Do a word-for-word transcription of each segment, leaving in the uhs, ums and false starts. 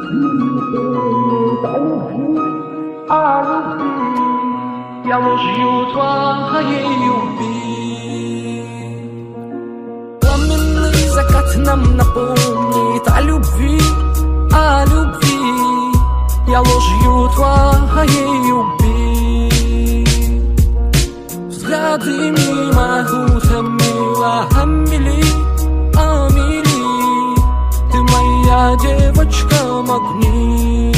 о любви. Я ложью твоей любви. Пламенный закат нам напомнит о любви, о любви. Я ложью твоей любви. Взгляды мимо утомила Амели, Амели. Ты моя девочка магнит.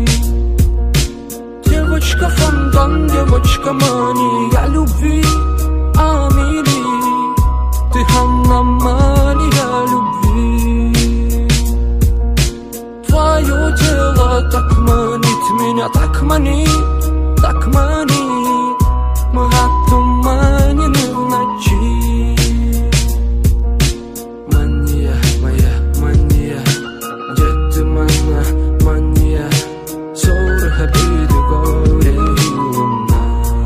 Девочка фонтан, девочка мания любви, Амели. Ты аномалия любви. Твое тело так манит меня, так манит, так манит. Мы отуманены в ночи. Мания, моя мания, где ты моя мания? Ссоры, обиды, горе и луна.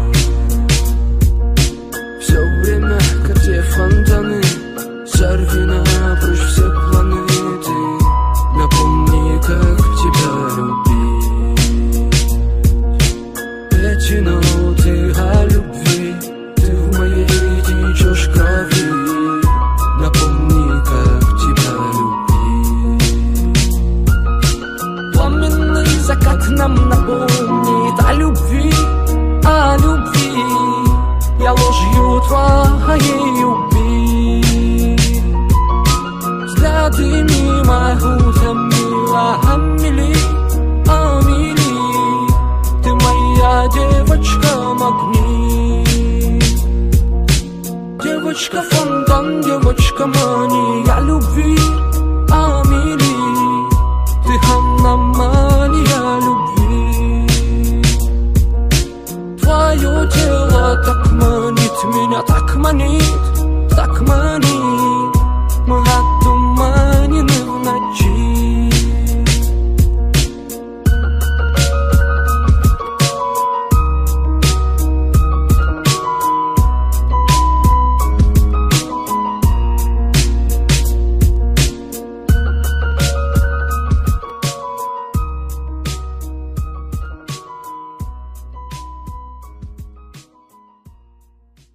Все время, где фонтаны, сорви напрочь все планеты. Напомни, как тебя любить. Эти ноты о любви, ты в моей течешь крови. Напомни, как тебя любить. Пламенный закат нам напомнит о любви, о любви. Я ложью твоей любви. Взгляды мимо утомила Амели, Амели. Ты моя девочка магнит. Девочка фонтан, девочка магнит.